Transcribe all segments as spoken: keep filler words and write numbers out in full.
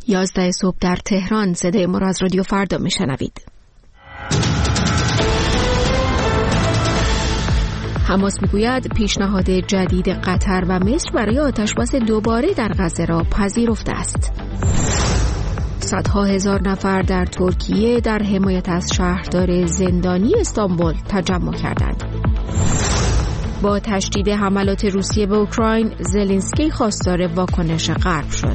یازده صبح در تهران. صدای ما را از رادیو فردا میشنوید. حماس میگوید پیشنهاد جدید قطر و مصر برای آتشبس دوباره در غزه را پذیرفته است. صدها هزار نفر در ترکیه در حمایت از شهردار زندانی استانبول تجمع کردند. با تشدید حملات روسیه به اوکراین، زلنسکی خواستار واکنش غرب شد.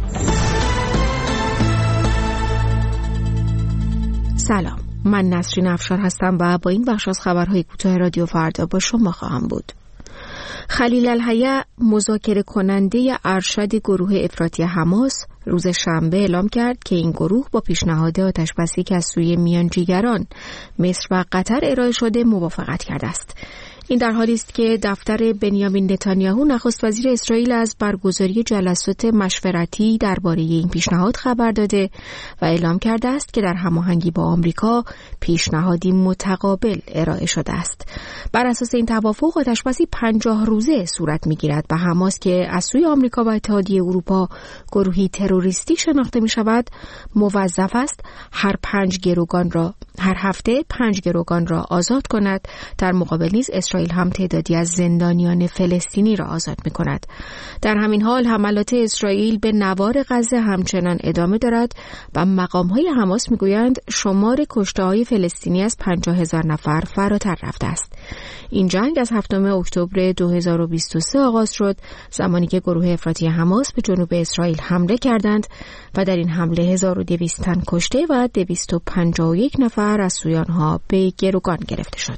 سلام، من نسرین افشار هستم و با این بخش از خبرهای کوتاه رادیو فردا با شما خواهم بود. خلیل الحیه، مذاکره کننده ارشد گروه افراطی حماس، روز شنبه اعلام کرد که این گروه با پیشنهاد آتشبسی که از سوی میانجیگران مصر و قطر ارائه شده موافقت کرده است. این در حالی است که دفتر بنیامین نتانیاهو نخست وزیر اسرائیل از برگزاری جلسات مشورتی درباره این پیشنهاد خبر داده و اعلام کرده است که در هماهنگی با آمریکا پیشنهادی متقابل ارائه شده است. بر اساس این توافق آتشبسی پنجاه روزه صورت می‌گیرد و حماس که از سوی آمریکا و اتحادیه اروپا گروهی تروریستی شناخته می‌شود، موظف است هر پنج گروگان را هر هفته پنج گروگان را آزاد کند. در مقابل نیز اسرائیل هم تعدادی از زندانیان فلسطینی را آزاد می‌کند. در همین حال حملات اسرائیل به نوار غزه همچنان ادامه دارد و مقام‌های حماس می‌گویند شمار کشته‌های فلسطینی از پنجاه هزار نفر فراتر رفته است. این جنگ از هفتم اکتبر دو هزار و بیست و سه آغاز شد، زمانی که گروه افراطی حماس به جنوب اسرائیل حمله کردند و در این حمله هزار و دویست تن کشته و دویست و پنجاه و یک نفر از سوی آنها به گروگان گرفته شد.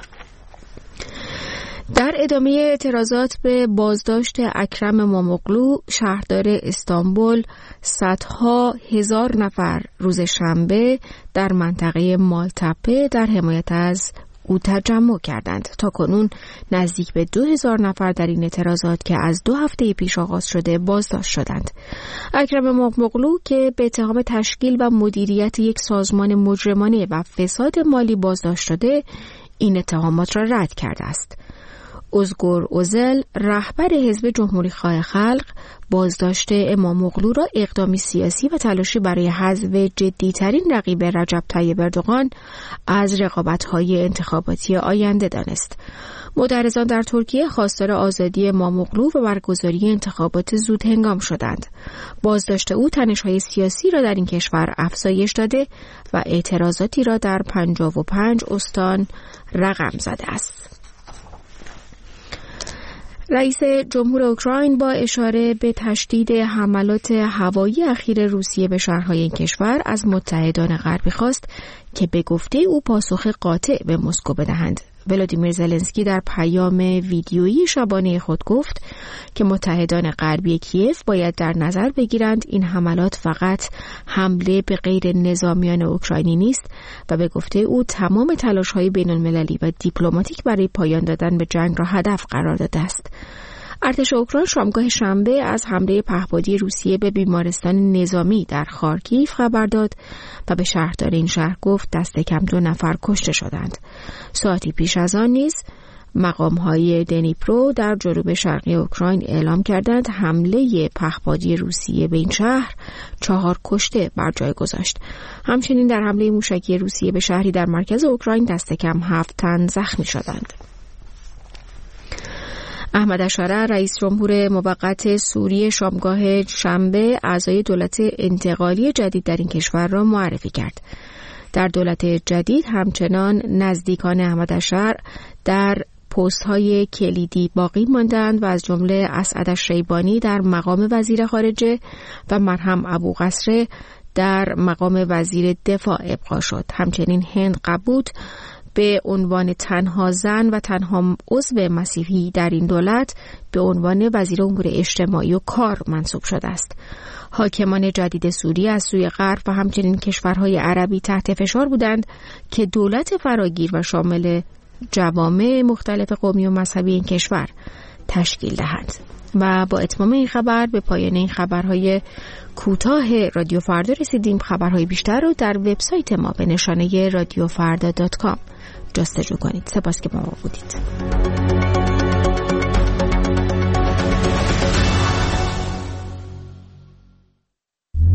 در ادامه اعتراضات به بازداشت اکرم اماموغلو، شهردار استانبول، صدها هزار نفر روز شنبه در منطقه مالتپه در حمایت از او تجمع کردند. تا کنون نزدیک به دو هزار نفر در این اعتراضات که از دو هفته پیش آغاز شده بازداشت شدند. اکرم اماموغلو که به اتهام تشکیل و مدیریت یک سازمان مجرمانه و فساد مالی بازداشت شده، این اتهامات را رد کرده است. ازگور اوزل، رهبر حزب جمهوری‌خواه خلق، بازداشت اماموغلو را اقدامی سیاسی و تلاشی برای حذف جدی‌ترین رقیب رجب طیب اردوغان از رقابت‌های انتخاباتی آینده دانست. معترضان در ترکیه خواستار آزادی اماموغلو و برگزاری انتخابات زود هنگام شدند. بازداشت او تنش‌های سیاسی را در این کشور افزایش داده و اعتراضاتی را در پنجاه و پنج استان رقم زده است. رئیس جمهور اوکراین با اشاره به تشدید حملات هوایی اخیر روسیه به شهرهای این کشور از متحدان غربی خواست که به گفته او پاسخ قاطع به مسکو بدهند. ولادیمیر زلنسکی در پیام ویدیویی شبانه خود گفت که متحدان غربی کیف باید در نظر بگیرند این حملات فقط حمله به غیر نظامیان اوکراینی نیست و به گفته او تمام تلاش‌های بین‌المللی و دیپلماتیک برای پایان دادن به جنگ را هدف قرار داده است. ارتش اوکراین شامگاه شنبه از حمله پهپادی روسیه به بیمارستان نظامی در خارکیف خبر داد و به شهردار این شهر گفت دست کم دو نفر کشته شدند. ساعتی پیش از آن نیز مقام‌های دنیپرو در جنوب شرقی اوکراین اعلام کردند حمله پهپادی روسیه به این شهر چهار کشته بر جای گذاشت. همچنین در حمله موشکی روسیه به شهری در مرکز اوکراین دست کم هفت تن زخمی شدند. احمد اشاره، رئیس جمهور موقت سوریه، شامگاه شنبه اعضای دولت انتقالی جدید در این کشور را معرفی کرد. در دولت جدید همچنان نزدیکان احمد اشاره در پست‌های کلیدی باقی ماندند و از جمله اسعد الشیبانی در مقام وزیر خارجه و مرهم ابوقصره در مقام وزیر دفاع ابقا شد. همچنین هند قبوت به عنوان تنها زن و تنها عضو مسیحی در این دولت به عنوان وزیر امور اجتماعی و کار منصوب شده است. حاکمان جدید سوریه از سوی غرب و همچنین کشورهای عربی تحت فشار بودند که دولت فراگیر و شامل جوامع مختلف قومی و مذهبی این کشور تشکیل دهند. و با اتمام این خبر به پایان این خبرهای کوتاه رادیو فردا رسیدیم. خبرهای بیشتر رو در وبسایت ما به نشانه رادیو فردا دات کام جستجو کنید. سپاس که با ما بودید.